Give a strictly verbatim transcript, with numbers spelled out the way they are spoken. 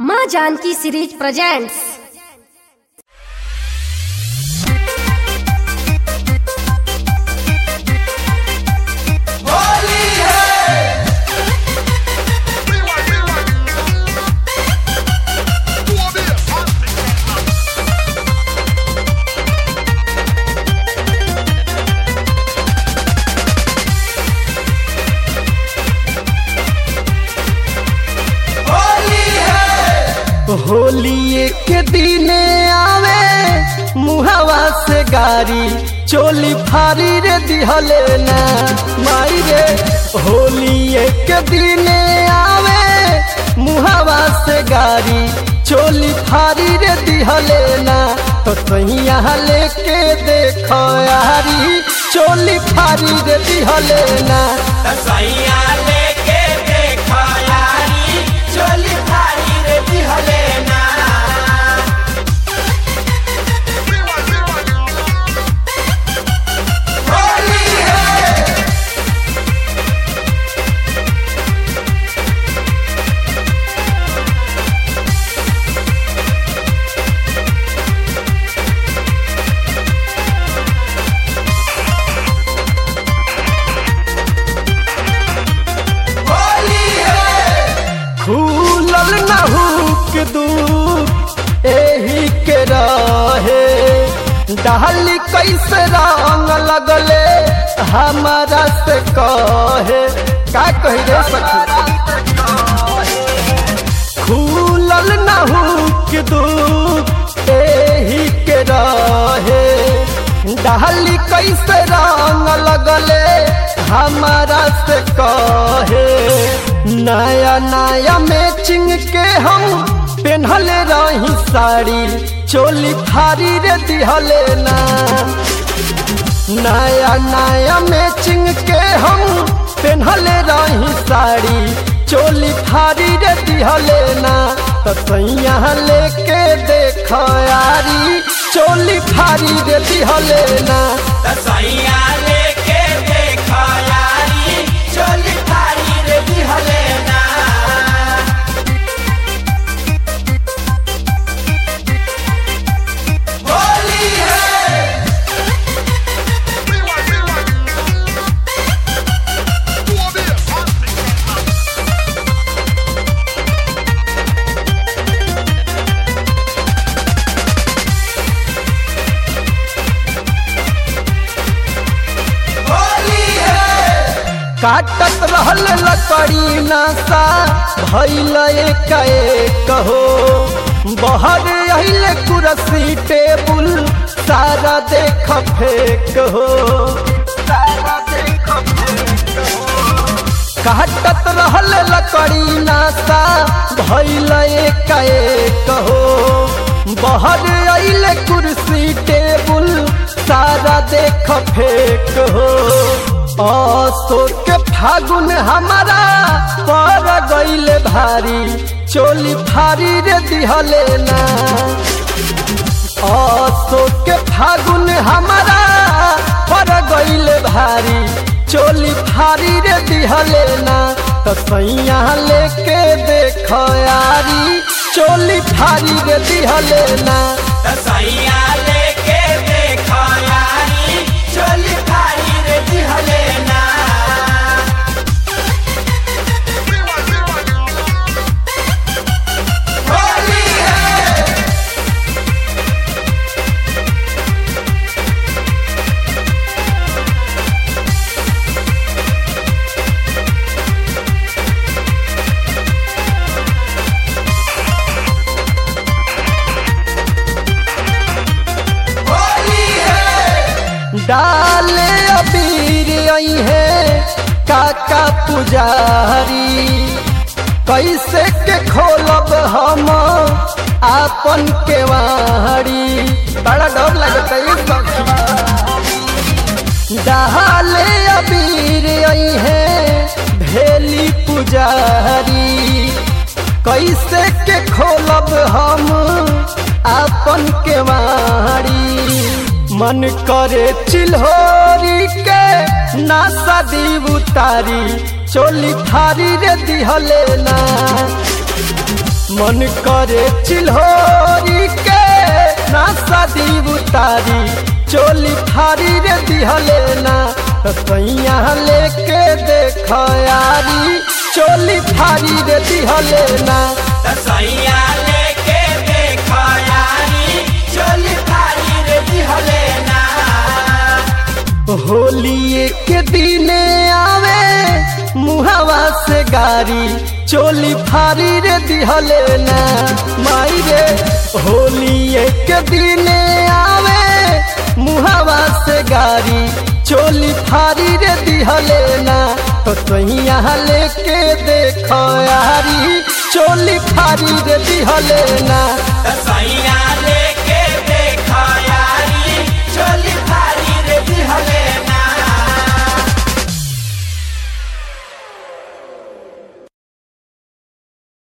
माँ Janaki series presents. Holi के दिने आवे मुहावा से गारी चोली फारी रे दिहले ना माई रे। होली के दिने आवे मुहावा से गारी चोली फारी रे दिहले ना तो सैया लेके देखो यारी चोली फारी रे दिहले ना सैया लेके देखो यारी चोली फारी रे दिहले ना। खुलल नहुक दूर एही के रहे डाली कैसे रंग लगले हमारा से कहे का कही रे सखी। खुलल नहुक दूर एही के रहे डाली कैसे रंग लगले हमारा से कहे नया नया मैचिंग के हम पहनले रही साड़ी चोली फारी रे दिहले ना। नया नया मैचिंग के हम पहनले रही साड़ी चोली फारी रे दिहले ना तो सैया लेके देखो यारी चोली फारी रे दिहले ना। सैया लेके देखो यारी चोली फारी रे दिहले ना। होली है काटत रहल लकड़ी नासा भइल एक कहो बहर अइले कुर्सी टेबुल सारा देख फेक हो सारा देख फेक हो। काटत रहल लकड़ी नासा भइल एक कहो बहर अइले कुर्सी टेबुल सारा देख फेक हो। असो के फागुन हमारा पर गईले भारी चोली फारी रे दिहले ना। असो के फागुन हमारा पर गईले भारी चोली फारी रे दिहले ना तो सैया लेके देखो यारी चोली फारी रे दिहले ना। सैया लेके देखो यारी चोली फारी रे दिहले ना। होली है डाले अबीर आई है काका पुजारी कैसे के खोलब हम आपन केवाड़ी बड़ा डर लगता है। डाले अबीर आई है भेली पुजारी कैसे के खोलब हम आपन केवाड़ी मन करे चिल्होरी के नासा दी उतारी चोली फारी रे दिहले ना। मन करे चिल्होरी के ना शादी उतारी चोली फारी रे दिहले ना सैया लेके देख यारी चोली फारी रे दिहले ना सैया लेके देखो यारी चोली फारी रे दिहले ना। होली के दिने आवे मुहावा से गारी चोली फारी रे दिहले ना माई रे होली के दिने आवे मुहावा से गारी चोली फारी रे दिहले ना तो सैया लेके देखो यारी चोली फारी रे दिहले ना सैया ले